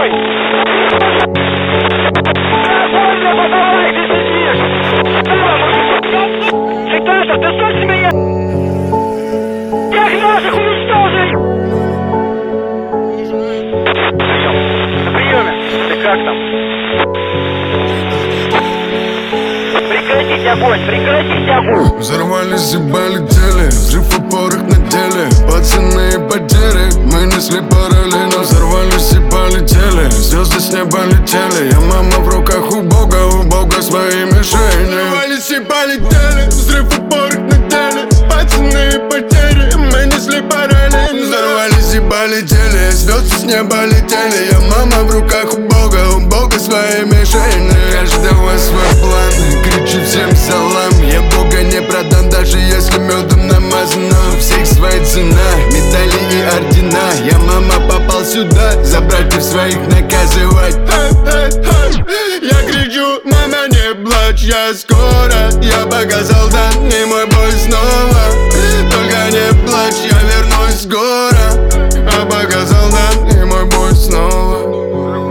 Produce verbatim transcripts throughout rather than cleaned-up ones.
огонь! Довольно, подавай, ты сидишь! Сектатор, ты слышишь меня? Всех наших уничтожить! Прием. На приеме. Ты как там? Прекратить огонь! Прекратить огонь! Взорвались и полетели, взрыв и порох на теле. Пацаны и потери, мы несли параллельно. Взорвались и полетели, звезды с неба летели. Я мама в руках у Бога, у Бога свои мишени. Взорвались и полетели, взрыв и порох на теле. Пацаны и потери, мы несли параллельно. Взорвались и полетели, звезды с неба летели. Я мама в руках у Бога, у Бога свои мишени. Каждого свой план, кричу всем салам. Я Бога не продам, даже если медом намазано. У всех своя цена, медали и ордена. Я, мама, попал сюда, за братьев своих наказывать. Я кричу, мама, не плачь, я скоро. Я пока солдат, и мой бой снова. Только не плачь, я вернусь скоро. А пока солдат, и мой бой снова.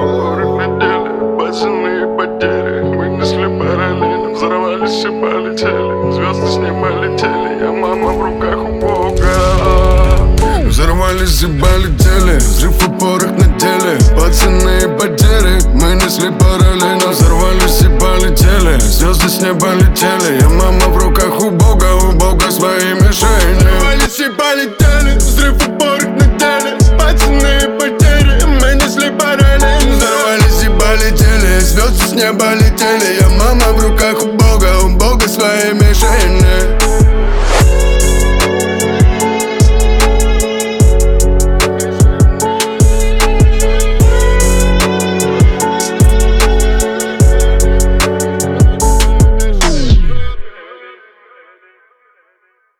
Пацаны потери, мы несли параллельно. Взорвались и полетели, звезды с неба летели. Я мама в руках у Бога. Взорвались и полетели, взрыв и порох на теле. Пацаны и потери, мы несли параллельно. Взорвались и полетели, звезды с неба летели. Я мама в руках у Бога, у Бога свои мишени. Взорвались и полетели, взрыв и порох на теле.